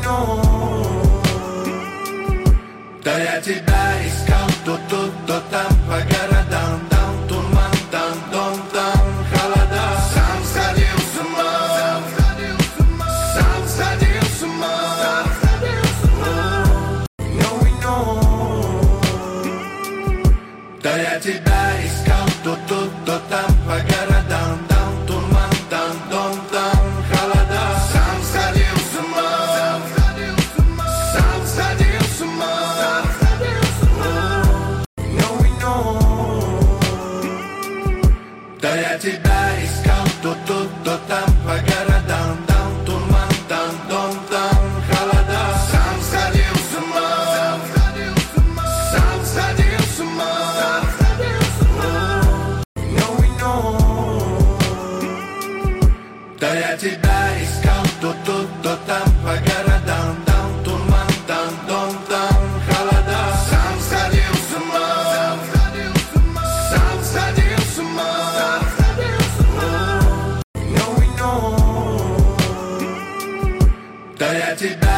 Да я тебя искал то тут, то там, по городам, там туман, там дом, там холода. Сам сходил с ума, сам сходил с ума. Да я тебя искал то тут, то там, по городам, там туман, там дом, там холода. Сам сходил с ума, сам сходил с ума. Да я тебя искал то тут, то там, по городам, там туман, там дом, там холода. Сам сходил с ума, сам сходил с ума. Да я тебя искал то тут, то там, по городам, там туман, там дом, там холода. Сам сходил с ума, сам сходил с ума. Да я тебя